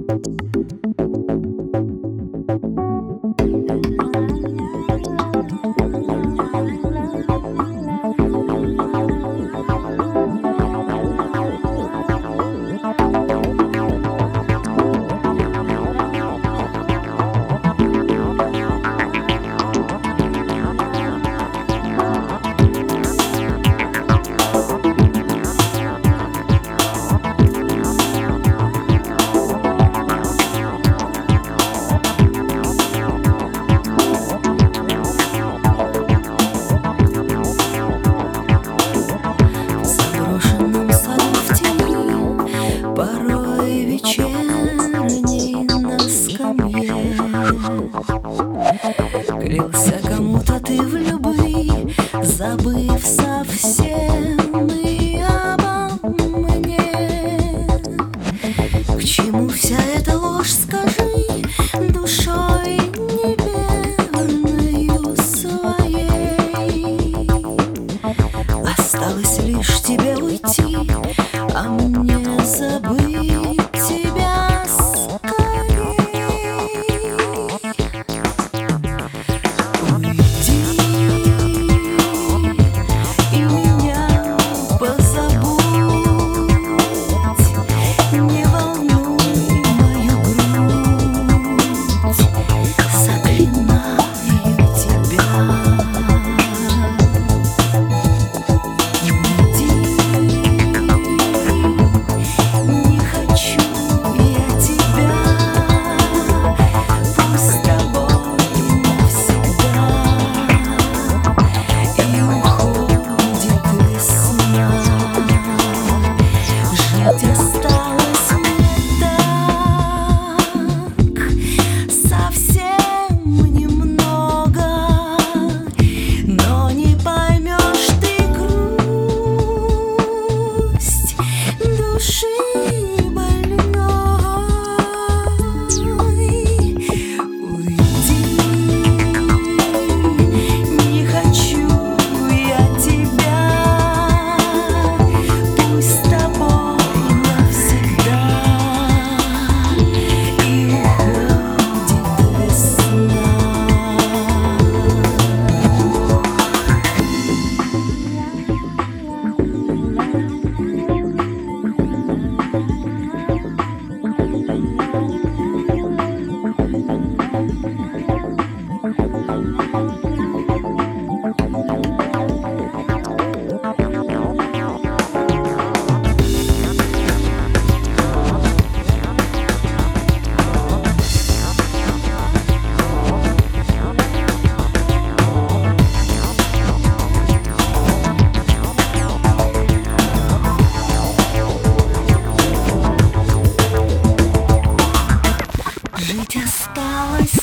Порой вечерний на скамье клялся кому-то ты в любви, забыв совсем и обо мне. К чему вся эта ложь, скажи, душой неверною своей? Осталось лишь тебе уйти, а мне забыть тебя скорей. Уйди и меня позабудь, не волнуй мою грудь, заклинаю тебя. Осталось так, совсем немного, но не поймешь ты грусть души больной. Уйди, не хочу я тебя, пусть с тобой жить осталось